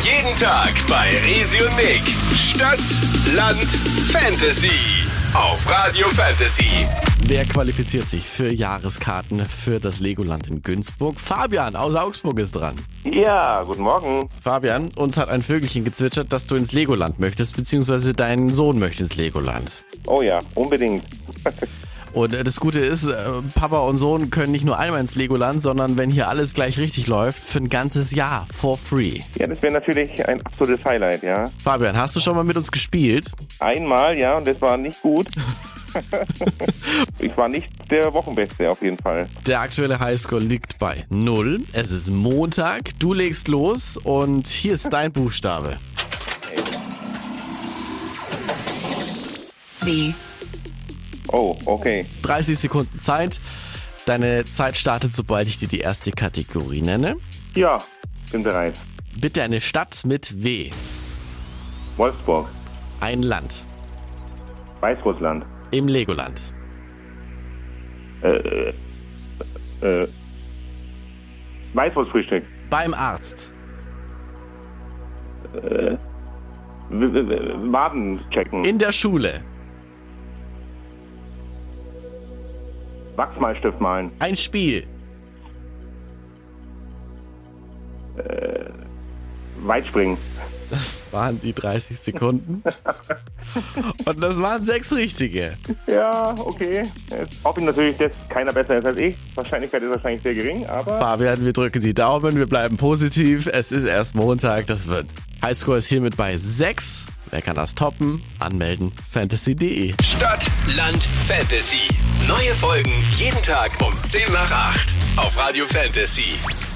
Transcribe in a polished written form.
Jeden Tag bei Resi und Nick. Stadt, Land, Fantasy. Auf Radio Fantasy. Wer qualifiziert sich für Jahreskarten für das Legoland in Günzburg? Fabian aus Augsburg ist dran. Ja, guten Morgen. Fabian, uns hat ein Vögelchen gezwitschert, dass du ins Legoland möchtest, beziehungsweise dein Sohn möchte ins Legoland. Oh ja, unbedingt. Und das Gute ist, Papa und Sohn können nicht nur einmal ins Legoland, sondern wenn hier alles gleich richtig läuft, für ein ganzes Jahr for free. Ja, das wäre natürlich ein absolutes Highlight, ja. Fabian, hast du schon mal mit uns gespielt? Einmal, ja, und das war nicht gut. Ich war nicht der Wochenbeste auf jeden Fall. Der aktuelle Highscore liegt bei 0. Es ist Montag, du legst los und hier ist dein Buchstabe. B. Oh, okay. 30 Sekunden Zeit. Deine Zeit startet, sobald ich dir die erste Kategorie nenne. Ja, bin bereit. Bitte eine Stadt mit W. Wolfsburg, Ein Land. Weißrussland, Im Legoland. Weißwurstfrühstück, Beim Arzt. Waden checken, In der Schule. Wachsmalstift malen, Ein Spiel. Weitspringen. Das waren die 30 Sekunden. Und das waren 6 richtige. Ja, okay. Jetzt hoffe ich natürlich, dass keiner besser ist als ich. Wahrscheinlichkeit ist wahrscheinlich sehr gering, aber... Fabian, wir drücken die Daumen, wir bleiben positiv. Es ist erst Montag, das wird. Highscore ist hiermit bei 6. Wer kann das toppen? Anmelden, fantasy.de. Stadt, Land, Fantasy. Neue Folgen jeden Tag um 10 nach 8. Auf Radio Fantasy.